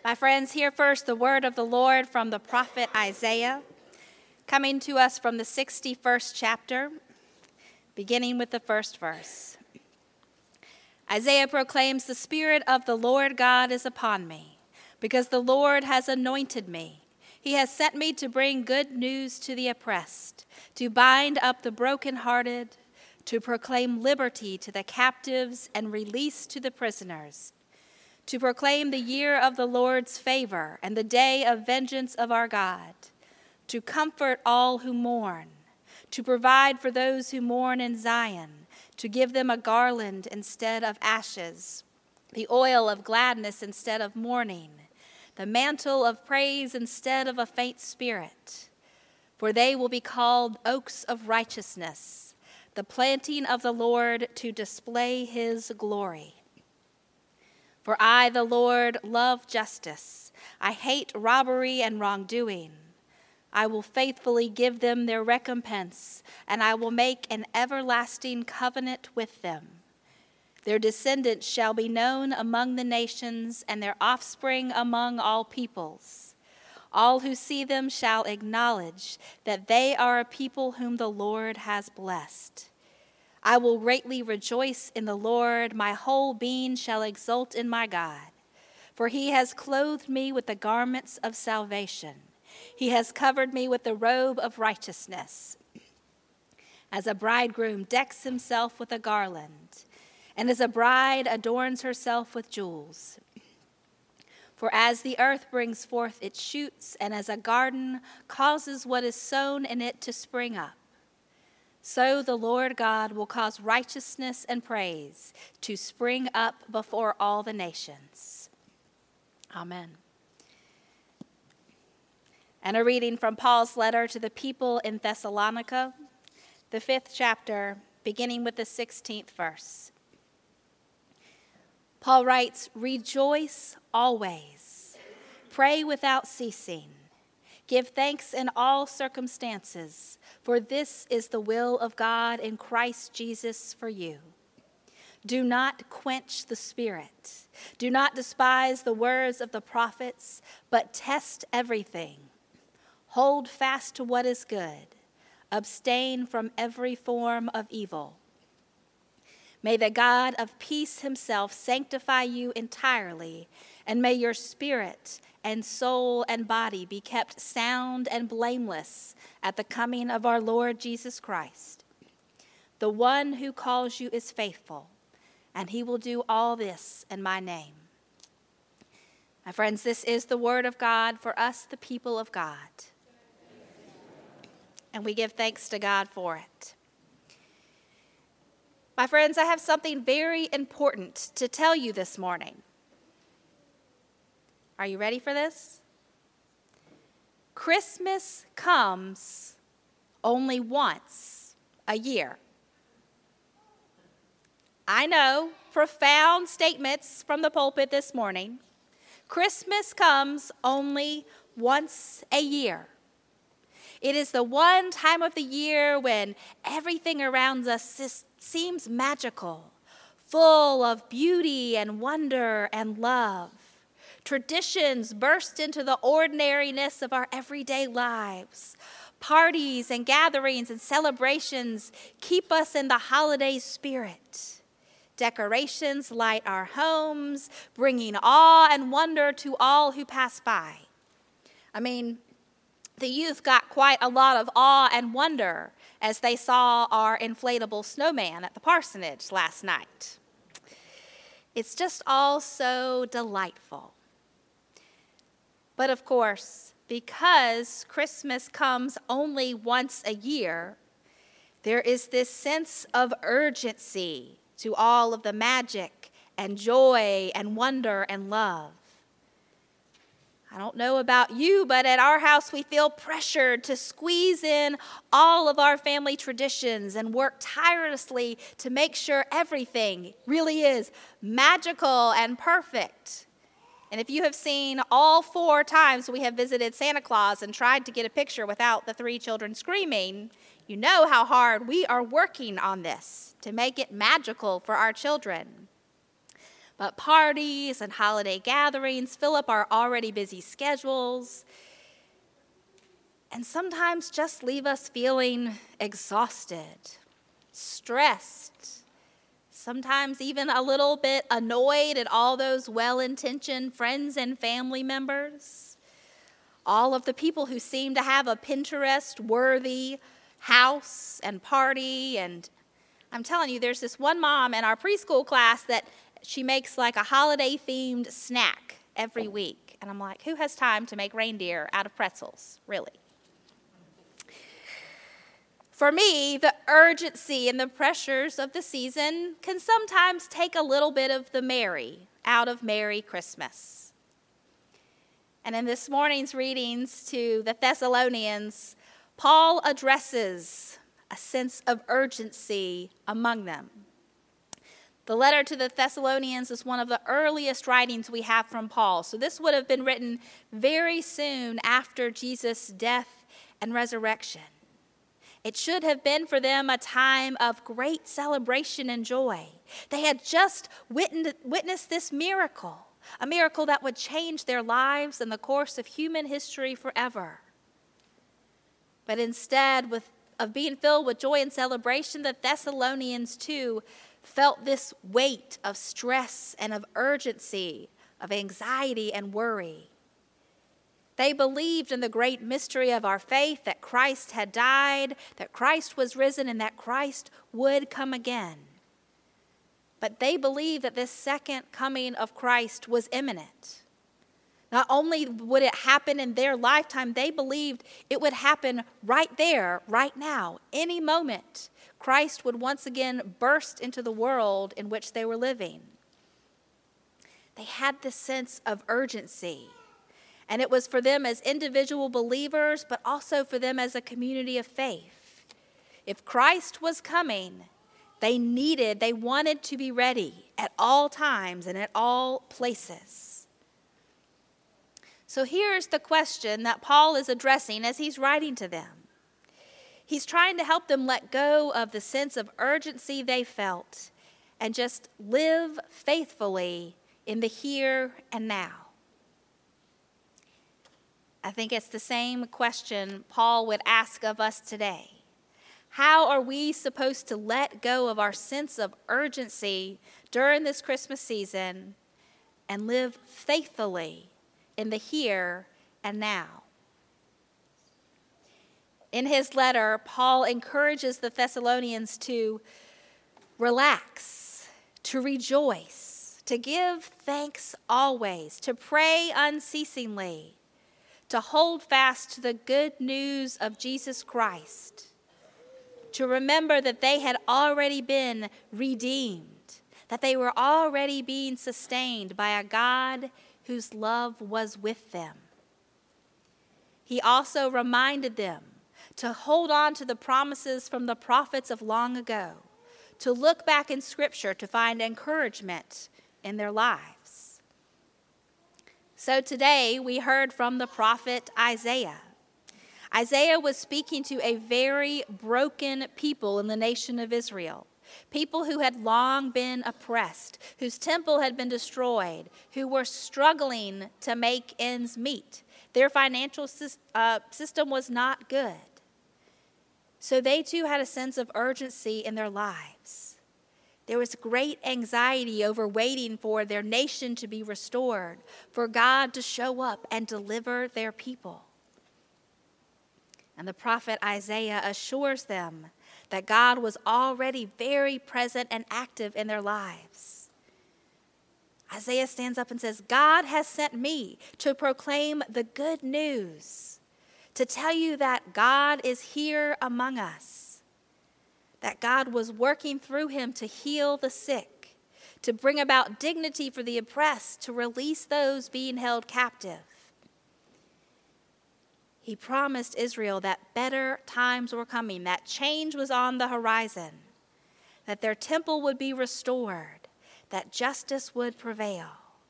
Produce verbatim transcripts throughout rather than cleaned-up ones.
My friends, hear first the word of the Lord from the prophet Isaiah, coming to us from the sixty-first chapter, beginning with the first verse. Isaiah proclaims, "The Spirit of the Lord God is upon me, because the Lord has anointed me. He has sent me to bring good news to the oppressed, to bind up the brokenhearted, to proclaim liberty to the captives and release to the prisoners, to proclaim the year of the Lord's favor and the day of vengeance of our God, to comfort all who mourn, to provide for those who mourn in Zion, to give them a garland instead of ashes, the oil of gladness instead of mourning, the mantle of praise instead of a faint spirit. For they will be called oaks of righteousness, the planting of the Lord to display his glory. For I, the Lord, love justice. I hate robbery and wrongdoing. I will faithfully give them their recompense, and I will make an everlasting covenant with them. Their descendants shall be known among the nations, and their offspring among all peoples. All who see them shall acknowledge that they are a people whom the Lord has blessed. I will greatly rejoice in the Lord. My whole being shall exult in my God. For he has clothed me with the garments of salvation. He has covered me with the robe of righteousness. As a bridegroom decks himself with a garland, and as a bride adorns herself with jewels. For as the earth brings forth its shoots, and as a garden causes what is sown in it to spring up, so the Lord God will cause righteousness and praise to spring up before all the nations." Amen. And a reading from Paul's letter to the people in Thessalonica, the fifth chapter, beginning with the sixteenth verse. Paul writes, "Rejoice always, pray without ceasing. Give thanks in all circumstances, for this is the will of God in Christ Jesus for you. Do not quench the Spirit. Do not despise the words of the prophets, but test everything. Hold fast to what is good. Abstain from every form of evil. May the God of peace himself sanctify you entirely, and may your spirit and soul and body be kept sound and blameless at the coming of our Lord Jesus Christ. The one who calls you is faithful, and he will do all this in my name." My friends, this is the word of God for us, the people of God. And we give thanks to God for it. My friends, I have something very important to tell you this morning. Are you ready for this? Christmas comes only once a year. I know, profound statements from the pulpit this morning. Christmas comes only once a year. It is the one time of the year when everything around us seems magical, full of beauty and wonder and love. Traditions burst into the ordinariness of our everyday lives. Parties and gatherings and celebrations keep us in the holiday spirit. Decorations light our homes, bringing awe and wonder to all who pass by. I mean, the youth got quite a lot of awe and wonder as they saw our inflatable snowman at the parsonage last night. It's just all so delightful. But of course, because Christmas comes only once a year, there is this sense of urgency to all of the magic and joy and wonder and love. I don't know about you, but at our house we feel pressured to squeeze in all of our family traditions and work tirelessly to make sure everything really is magical and perfect. And if you have seen all four times we have visited Santa Claus and tried to get a picture without the three children screaming, you know how hard we are working on this to make it magical for our children. But parties and holiday gatherings fill up our already busy schedules and sometimes just leave us feeling exhausted, stressed, sometimes even a little bit annoyed at all those well-intentioned friends and family members, all of the people who seem to have a Pinterest-worthy house and party. And I'm telling you, there's this one mom in our preschool class that she makes like a holiday-themed snack every week. And I'm like, who has time to make reindeer out of pretzels, really? For me, the urgency and the pressures of the season can sometimes take a little bit of the merry out of Merry Christmas. And in this morning's readings to the Thessalonians, Paul addresses a sense of urgency among them. The letter to the Thessalonians is one of the earliest writings we have from Paul. So this would have been written very soon after Jesus' death and resurrection. It should have been for them a time of great celebration and joy. They had just witnessed this miracle, a miracle that would change their lives and the course of human history forever. But instead with, of being filled with joy and celebration, the Thessalonians too felt this weight of stress and of urgency, of anxiety and worry. They believed in the great mystery of our faith, that Christ had died, that Christ was risen, and that Christ would come again. But they believed that this second coming of Christ was imminent. Not only would it happen in their lifetime, they believed it would happen right there, right now, any moment. Christ would once again burst into the world in which they were living. They had this sense of urgency. And it was for them as individual believers, but also for them as a community of faith. If Christ was coming, they needed, they wanted to be ready at all times and at all places. So here's the question that Paul is addressing as he's writing to them. He's trying to help them let go of the sense of urgency they felt and just live faithfully in the here and now. I think it's the same question Paul would ask of us today. How are we supposed to let go of our sense of urgency during this Christmas season and live faithfully in the here and now? In his letter, Paul encourages the Thessalonians to relax, to rejoice, to give thanks always, to pray unceasingly, to hold fast to the good news of Jesus Christ, to remember that they had already been redeemed, that they were already being sustained by a God whose love was with them. He also reminded them to hold on to the promises from the prophets of long ago, to look back in Scripture to find encouragement in their lives. So today we heard from the prophet Isaiah. Isaiah was speaking to a very broken people in the nation of Israel, people who had long been oppressed, whose temple had been destroyed, who were struggling to make ends meet. Their financial uh, system was not good. So they too had a sense of urgency in their lives. There was great anxiety over waiting for their nation to be restored, for God to show up and deliver their people. And the prophet Isaiah assures them that God was already very present and active in their lives. Isaiah stands up and says, God has sent me to proclaim the good news, to tell you that God is here among us, that God was working through him to heal the sick, to bring about dignity for the oppressed, to release those being held captive. He promised Israel that better times were coming, that change was on the horizon, that their temple would be restored, that justice would prevail.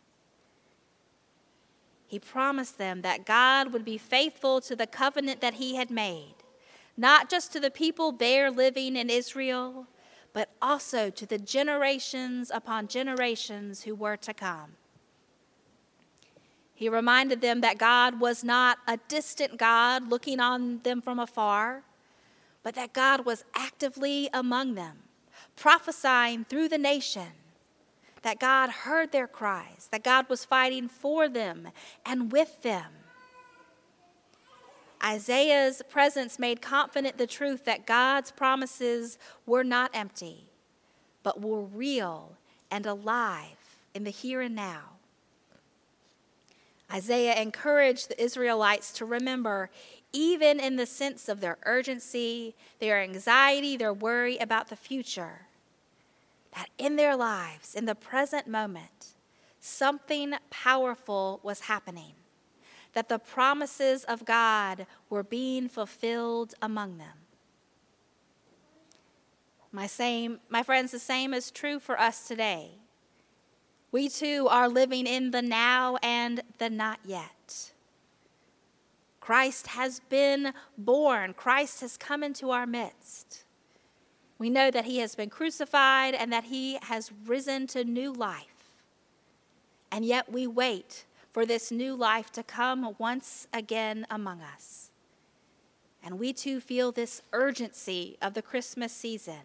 He promised them that God would be faithful to the covenant that he had made, not just to the people there living in Israel, but also to the generations upon generations who were to come. He reminded them that God was not a distant God looking on them from afar, but that God was actively among them, prophesying through the nation, that God heard their cries, that God was fighting for them and with them. Isaiah's presence made confident the truth that God's promises were not empty, but were real and alive in the here and now. Isaiah encouraged the Israelites to remember, even in the sense of their urgency, their anxiety, their worry about the future, that in their lives, in the present moment, something powerful was happening, that the promises of God were being fulfilled among them. My same, my friends, the same is true for us today. We too are living in the now and the not yet. Christ has been born. Christ has come into our midst. We know that he has been crucified and that he has risen to new life. And yet we wait for this new life to come once again among us. And we too feel this urgency of the Christmas season.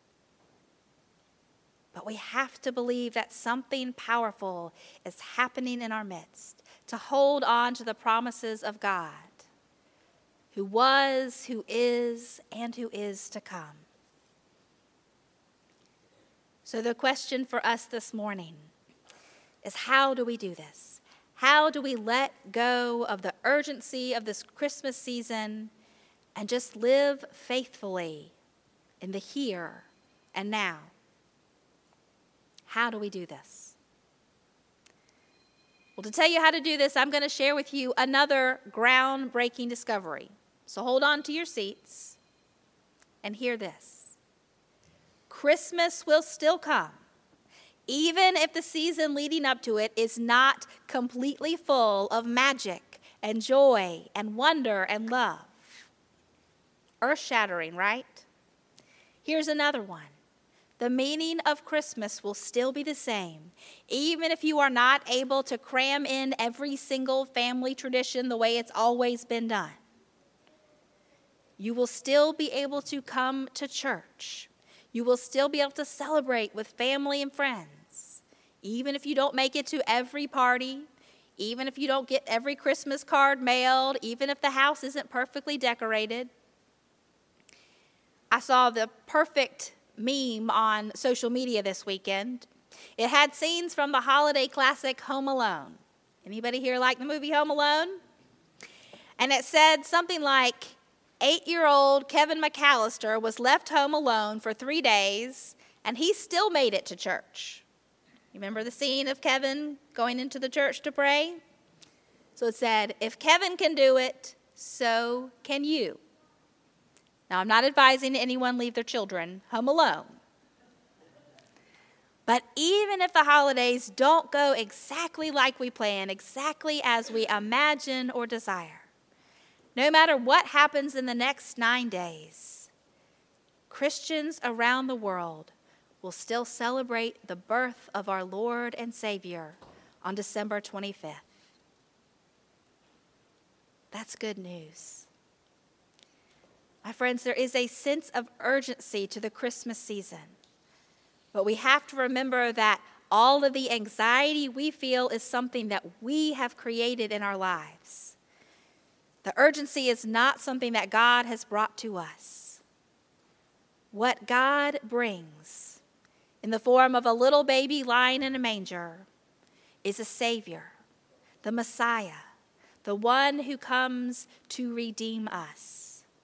But we have to believe that something powerful is happening in our midst, to hold on to the promises of God, who was, who is, and who is to come. So the question for us this morning is, how do we do this? How do we let go of the urgency of this Christmas season and just live faithfully in the here and now? How do we do this? Well, to tell you how to do this, I'm going to share with you another groundbreaking discovery. So hold on to your seats and hear this. Christmas will still come, even if the season leading up to it is not completely full of magic and joy and wonder and love. Earth-shattering, right? Here's another one. The meaning of Christmas will still be the same, even if you are not able to cram in every single family tradition the way it's always been done. You will still be able to come to church. You will still be able to celebrate with family and friends, even if you don't make it to every party, even if you don't get every Christmas card mailed, even if the house isn't perfectly decorated. I saw the perfect meme on social media this weekend. It had scenes from the holiday classic Home Alone. Anybody here like the movie Home Alone? And it said something like, eight-year-old Kevin McAllister was left home alone for three days, and he still made it to church. You remember the scene of Kevin going into the church to pray? So it said, if Kevin can do it, so can you. Now, I'm not advising anyone leave their children home alone. But even if the holidays don't go exactly like we plan, exactly as we imagine or desire, no matter what happens in the next nine days, Christians around the world will still celebrate the birth of our Lord and Savior on December twenty-fifth. That's good news. My friends, there is a sense of urgency to the Christmas season, but we have to remember that all of the anxiety we feel is something that we have created in our lives. The urgency is not something that God has brought to us. What God brings in the form of a little baby lying in a manger is a Savior, the Messiah, the one who comes to redeem us.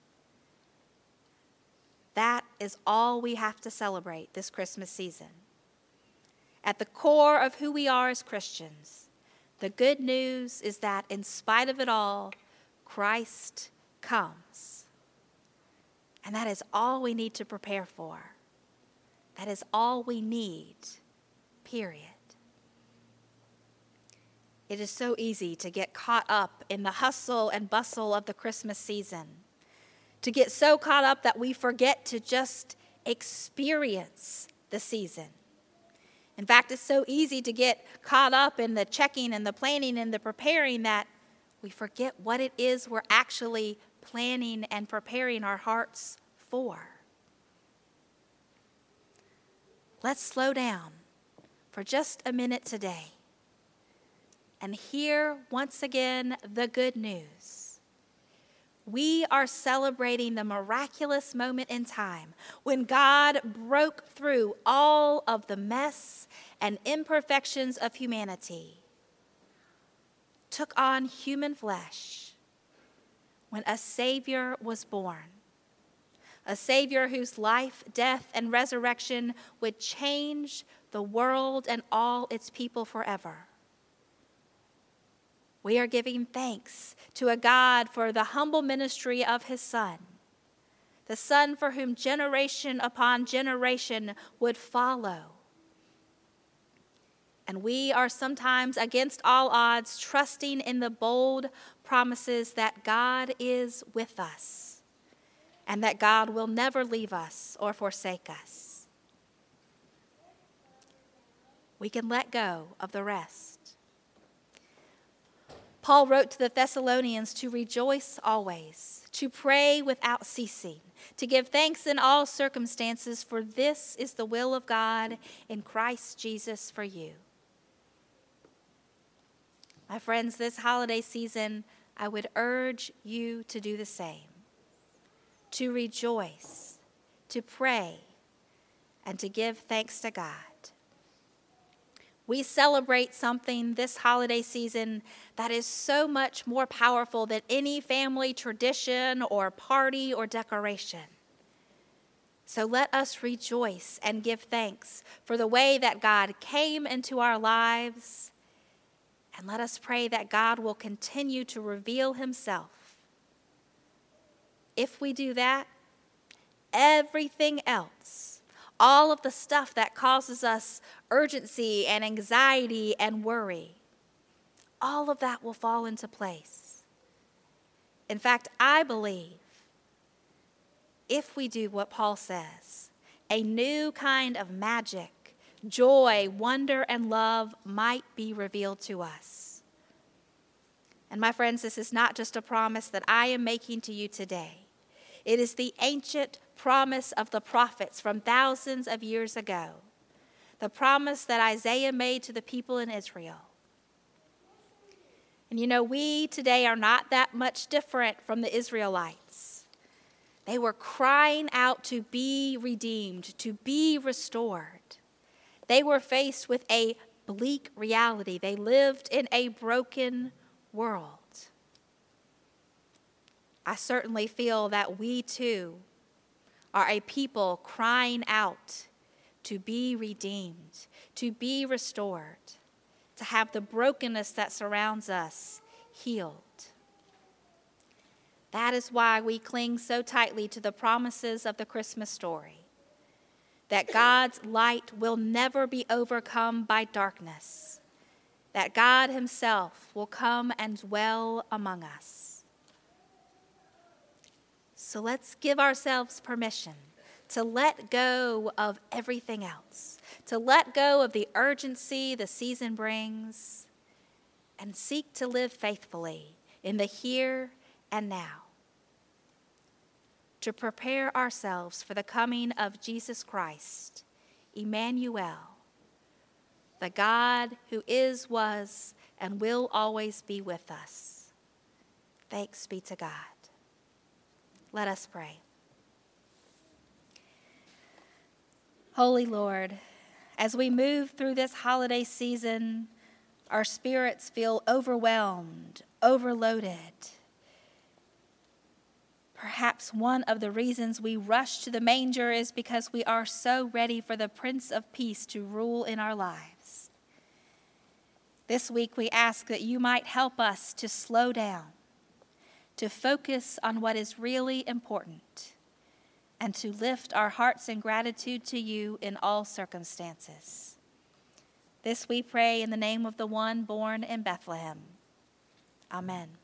That is all we have to celebrate this Christmas season. At the core of who we are as Christians, the good news is that in spite of it all, Christ comes. And that is all we need to prepare for. That is all we need, period. It is so easy to get caught up in the hustle and bustle of the Christmas season, to get so caught up that we forget to just experience the season. In fact, it's so easy to get caught up in the checking and the planning and the preparing that we forget what it is we're actually planning and preparing our hearts for. Let's slow down for just a minute today and hear once again the good news. We are celebrating the miraculous moment in time when God broke through all of the mess and imperfections of humanity, took on human flesh, when a Savior was born. A Savior whose life, death, and resurrection would change the world and all its people forever. We are giving thanks to a God for the humble ministry of his Son, the Son for whom generation upon generation would follow. And we are sometimes, against all odds, trusting in the bold promises that God is with us and that God will never leave us or forsake us. We can let go of the rest. Paul wrote to the Thessalonians to rejoice always, to pray without ceasing, to give thanks in all circumstances, for this is the will of God in Christ Jesus for you. My friends, this holiday season, I would urge you to do the same, to rejoice, to pray, and to give thanks to God. We celebrate something this holiday season that is so much more powerful than any family tradition or party or decoration. So let us rejoice and give thanks for the way that God came into our lives, and let us pray that God will continue to reveal himself. If we do that, everything else, all of the stuff that causes us urgency and anxiety and worry, all of that will fall into place. In fact, I believe if we do what Paul says, a new kind of magic, joy, wonder, and love might be revealed to us. And my friends, this is not just a promise that I am making to you today. It is the ancient promise of the prophets from thousands of years ago, the promise that Isaiah made to the people in Israel. And you know, we today are not that much different from the Israelites. They were crying out to be redeemed, to be restored. They were faced with a bleak reality. They lived in a broken world. I certainly feel that we too are a people crying out to be redeemed, to be restored, to have the brokenness that surrounds us healed. That is why we cling so tightly to the promises of the Christmas story, that God's light will never be overcome by darkness, that God himself will come and dwell among us. So let's give ourselves permission to let go of everything else, to let go of the urgency the season brings, and seek to live faithfully in the here and now, to prepare ourselves for the coming of Jesus Christ, Emmanuel, the God who is, was, and will always be with us. Thanks be to God. Let us pray. Holy Lord, as we move through this holiday season, our spirits feel overwhelmed, overloaded. Perhaps one of the reasons we rush to the manger is because we are so ready for the Prince of Peace to rule in our lives. This week we ask that you might help us to slow down, to focus on what is really important, and to lift our hearts in gratitude to you in all circumstances. This we pray in the name of the one born in Bethlehem. Amen.